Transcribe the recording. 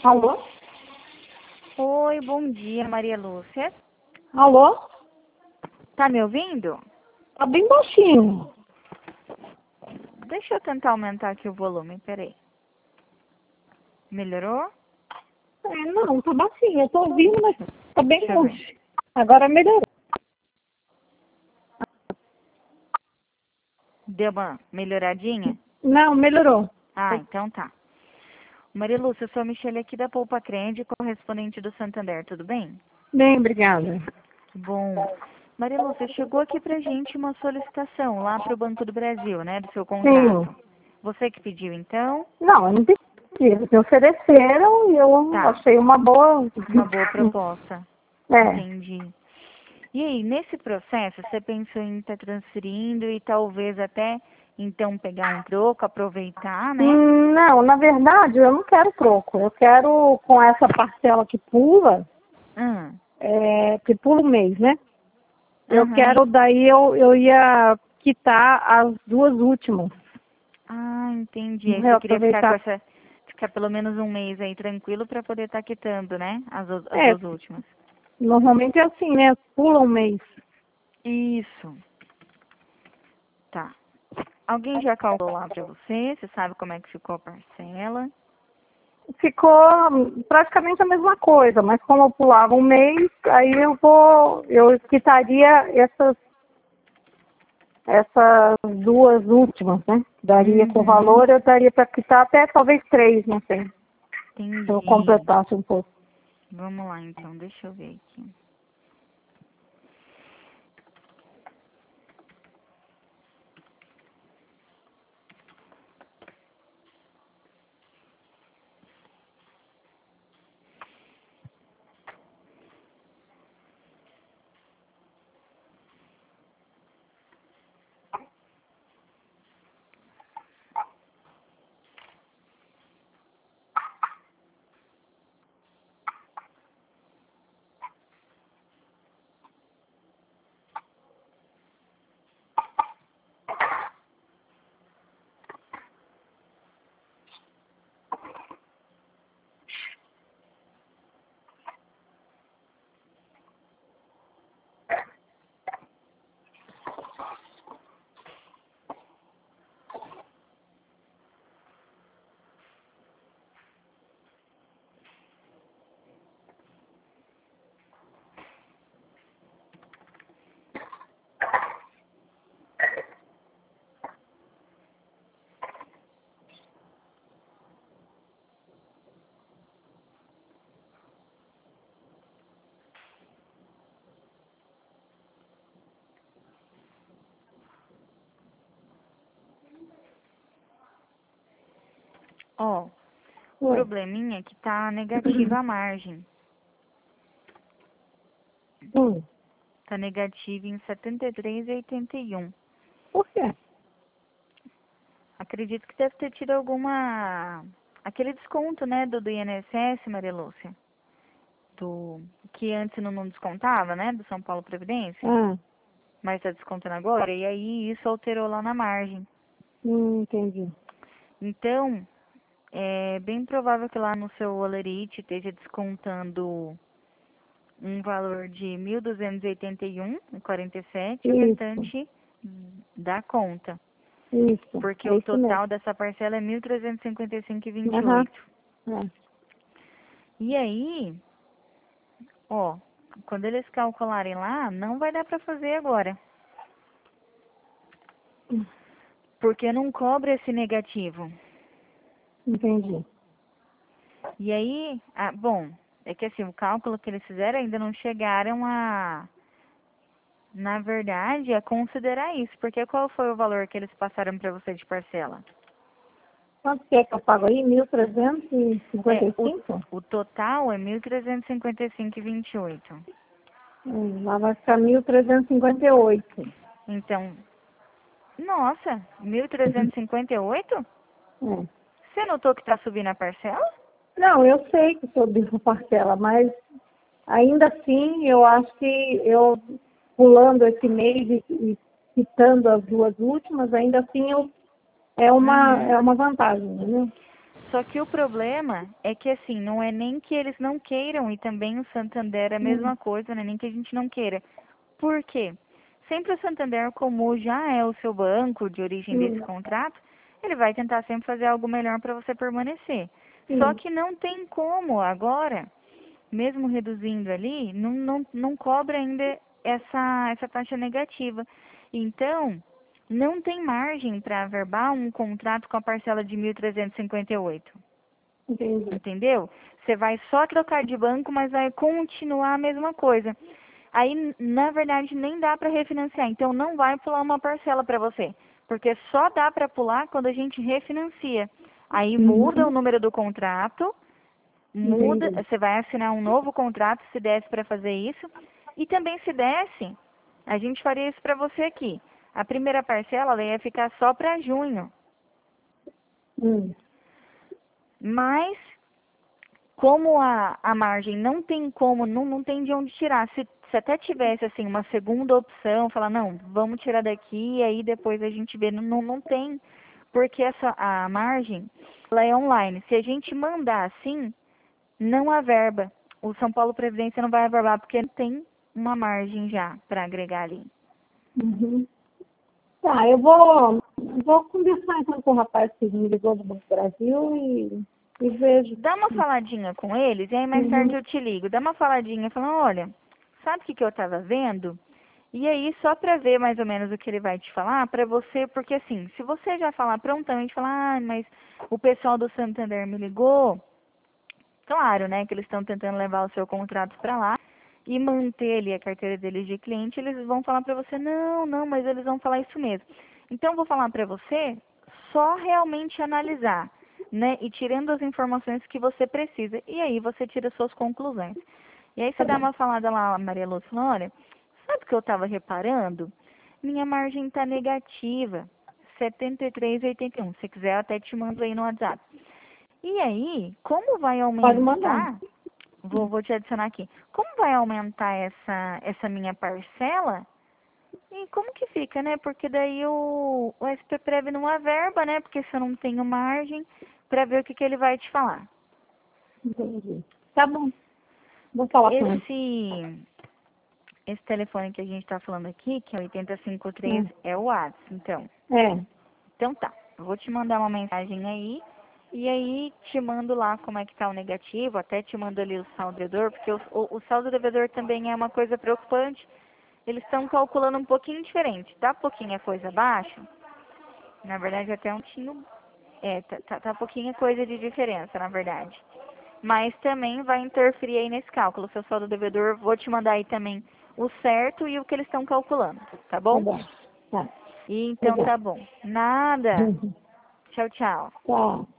Alô? Oi, bom dia, Maria Lúcia. Alô? Tá me ouvindo? Tá bem baixinho. Deixa eu tentar aumentar aqui o volume, peraí. Melhorou? Não, tá baixinho. Eu tô ouvindo, mas tá bem Deixa eu ver. longe. Agora melhorou. Deu uma melhoradinha? Não, melhorou. Ah, então tá. Maria Lúcia, eu sou a Michele aqui da Poupa Crede, correspondente do Santander, tudo bem? Bem, obrigada. Bom. Maria Lúcia, chegou aqui pra gente uma solicitação lá pro Banco do Brasil, né, do seu Sim. contrato. Você que pediu, então? Não, eu não pedi. Eles me ofereceram e eu Tá, achei uma boa. uma boa proposta. É. Entendi. E aí, nesse processo, você pensou em estar transferindo e talvez até, então, pegar um troco, aproveitar, né? Não, na verdade, eu não quero troco. Eu quero, com essa parcela que pula o mês, né? Eu Aham. quero, daí eu ia quitar as duas últimas. Ah, entendi. Aí Eu você queria ficar com aproveitar. essa, ficar pelo menos um mês aí tranquilo para poder estar quitando, né? As É, duas últimas. normalmente é assim, né? Pula um mês. Isso. Tá. Alguém já calculou lá para você? Você sabe como é que ficou a parcela? Ficou praticamente a mesma coisa, mas como eu pulava um mês, aí eu quitaria essas duas últimas, né? Daria com Uhum. valor, eu daria para quitar até talvez três, não sei. Se eu Entendi. completasse um pouco. Vamos lá, então. Deixa eu ver aqui. Ó, o Ué. probleminha é que tá negativa a margem. Hum. Tá negativa em 73,81. Por quê? Acredito que deve ter tido alguma... Aquele desconto, né, do INSS, Maria Lúcia. Que antes não descontava, né, do São Paulo Previdência. Ah, Mas tá descontando agora. E aí isso alterou lá na margem. entendi. Então, é bem provável que lá no seu Olerite esteja descontando um valor de 1.281,47 e o Isso, restante da conta. isso. Porque É o isso mesmo. total dessa parcela é mil trezentos e cinquenta e cinco e vinte e Aham. oito. É. E aí, ó, quando eles calcularem lá, não vai dar para fazer agora. Porque não cobra esse negativo. Entendi. E aí, bom, é que assim, o cálculo que eles fizeram ainda não chegaram na verdade, a considerar isso. Porque qual foi o valor que eles passaram para você de parcela? Quanto que é que eu pago aí? É, o, 1.355? o total é 1.355,28. Lá vai ficar 1.358. Então, nossa, 1.358? É. Você notou que está subindo a parcela? Não, eu sei que subiu a parcela, mas ainda assim eu acho que eu pulando esse mês e quitando as duas últimas, ainda assim é Uhum. uma vantagem, né? Só que o problema é que, assim, não é nem que eles não queiram, e também o Santander é a mesma coisa, não é nem que a gente não queira. Por quê? Sempre o Santander, como já é o seu banco de origem desse contrato, ele vai tentar sempre fazer algo melhor para você permanecer. Só Sim. que não tem como agora, mesmo reduzindo ali, não cobra ainda essa taxa negativa. Então, não tem margem para averbar um contrato com a parcela de 1.358. Entendi. Entendeu? Você vai só trocar de banco, mas vai continuar a mesma coisa. Aí, na verdade, nem dá para refinanciar. Então, não vai pular uma parcela para você. Porque só dá para pular quando a gente refinancia. Aí muda o número do contrato, muda, Entendi. você vai assinar um novo contrato, se desse para fazer isso. E também se desse, a gente faria isso para você aqui. A primeira parcela ela ia ficar só para junho. Hum. Mas, como a margem não tem como, não tem de onde tirar. Se até tivesse assim uma segunda opção, falar, não, vamos tirar daqui e aí depois a gente vê, não tem, porque a margem ela é online. Se a gente mandar assim, não averba. O São Paulo Previdência não vai averbar porque tem uma margem já para agregar ali. Uhum. Tá, eu vou conversar então com o rapaz que me ligou do Banco do Brasil e vejo. Dá uma faladinha com eles e aí mais tarde Uhum. eu te ligo. Dá uma faladinha falando, olha, sabe o que eu tava vendo? E aí, só para ver mais ou menos o que ele vai te falar, para você, porque assim, se você já falar prontamente, falar, ah, mas o pessoal do Santander me ligou, claro, né, que eles estão tentando levar o seu contrato para lá e manter ali a carteira deles de cliente, eles vão falar para você, não, mas eles vão falar isso mesmo. Então, eu vou falar para você só realmente analisar, né, e tirando as informações que você precisa, e aí você tira suas conclusões. E aí você Tá dá bom. uma falada lá, Maria Lúcia, fala, olha, sabe o que eu estava reparando? Minha margem está negativa, 73,81. Se quiser, eu até te mando aí no WhatsApp. E aí, como vai Pode mandar. aumentar, vou te adicionar aqui, como vai aumentar essa minha parcela? E como que fica, né? Porque daí o SPPrev não averba, né? Porque se eu não tenho margem, para ver o que ele vai te falar. Entendi. Tá bom. Vou falar com ele. Esse telefone que a gente está falando aqui, que é 8053, é o WhatsApp, então. É. Então tá, eu vou te mandar uma mensagem aí, e aí te mando lá como é que tá o negativo, até te mando ali o saldo devedor, porque o saldo devedor também é uma coisa preocupante. Eles estão calculando um pouquinho diferente, tá pouquinha coisa abaixo, na verdade até um tinho, tá pouquinha coisa de diferença, na verdade. Mas também vai interferir aí nesse cálculo, seu saldo devedor, vou te mandar aí também o certo e o que eles estão calculando, tá Tá bom? bom. Tá. E então Obrigada. tá bom. Nada. Tchau, tchau. Tchau.